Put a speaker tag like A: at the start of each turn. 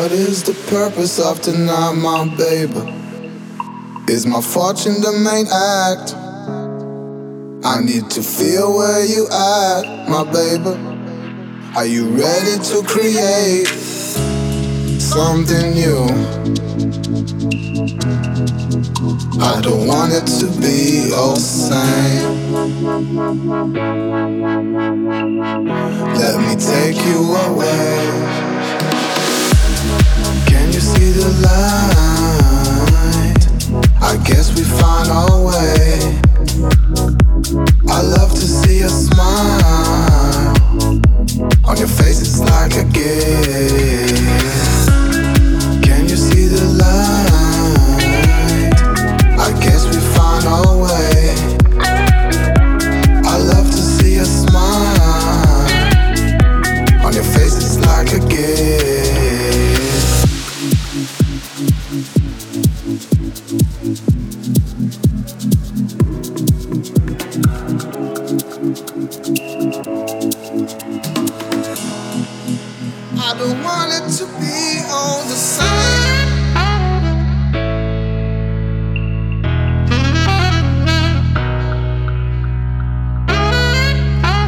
A: What is the purpose of tonight, my baby? Is my fortune the main act? I need to feel where you at, my baby. Are you ready to create something new? I don't want it to be all the same. Let me take you away. Can you see the light? I guess we found our way. I love to see a smile on your face, it's like a gift. Can you see the light? I guess we found our way. I love to see a smile on your face, it's like a gift. I don't want it to be all the same.